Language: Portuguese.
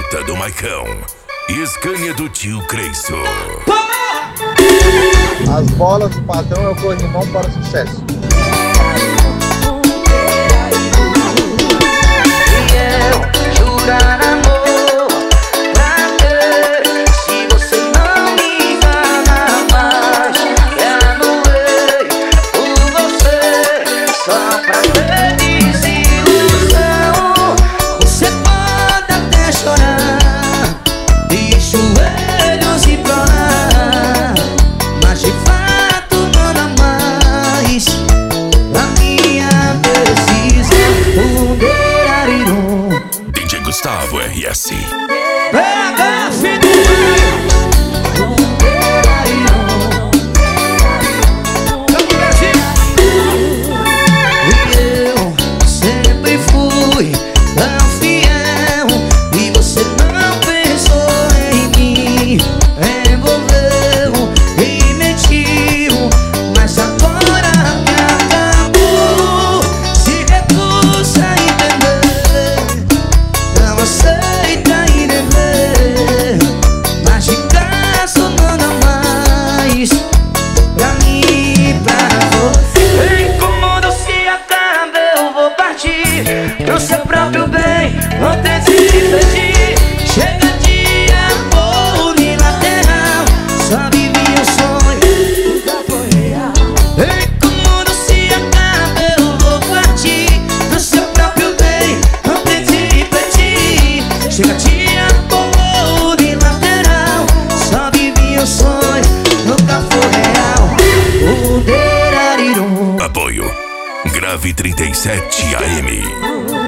Jota do Maicão e Scania do tio Creiço. As bolas do patrão é o corrimão para o sucesso. Gustavo RS. Pega, filho. Eu sempre fui tão fiel e você não pensou em mim. Envolveu e mentiu, mas agora que acabou, se recusa a entender. Não aceita e rever, mas de caso não dá mais pra mim e pra você. Incomodo se acaba, eu vou partir pro seu próprio bem, vou ter de pedir. Chega de amor unilateral, só vivi o sonho, nunca foi real. Incomodo se acaba, eu vou partir pro seu próprio bem, vou ter de pedir. Chega de amor unilateral, só vivi o sonho, nunca foi real. O derarirum. Apoio Grave 37 AM.